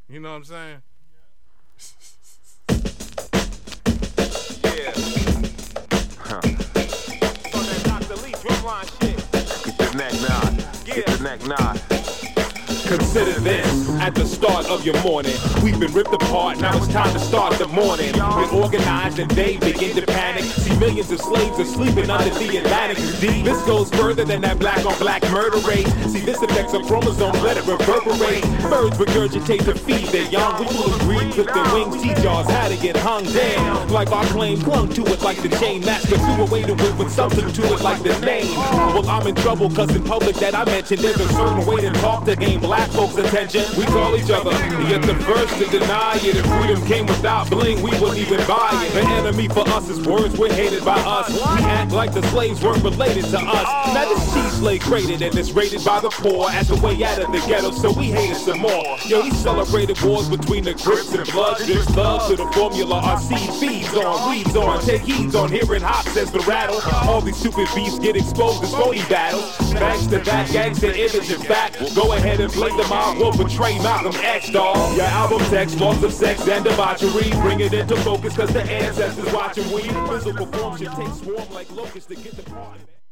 You know what I'm saying? Yeah. Huh. On that Dr. Lee drumline shit. Get the neck nod. Get the neck nod. Consider this, at the start of your morning, we've been ripped apart, now it's time to start the morning. We're organized and they begin to panic. See, millions of slaves are sleeping under the Atlantic. This goes further than that black on black murder rate. See, this affects a chromosome, let it reverberate. Birds regurgitate to feed their young. We will agree with their wings, teach ours how to get hung down. Like our claim, clung to it like the chain master, threw away the wit with something to it like the name. Well, I'm in trouble, cause in public that I mentioned, there's a certain way to talk to gain black folks' attention. We call each other, yet the first to deny it. If freedom came without bling, we wouldn't even buy it. The enemy for us is words, we're hated by us. We act like the slaves weren't related to us. Now this cheap slave created and it's rated by the poor as a way out of the ghetto, so we hate it some more. Yo, these celebrated wars between the Crips and Bloods, drips thugs to the formula our seed feeds on, weeds on. Take heeds on hearing hops as the rattle. All these stupid beasts get exposed as phony battles. Thanks to that gangster image and fact, go ahead and blame the mob will betray Malcolm X, dawg. Your album text, laws of sex and debauchery, bring it into focus cause the ancestors watching we. Physical form should take swarm like locusts to get the party.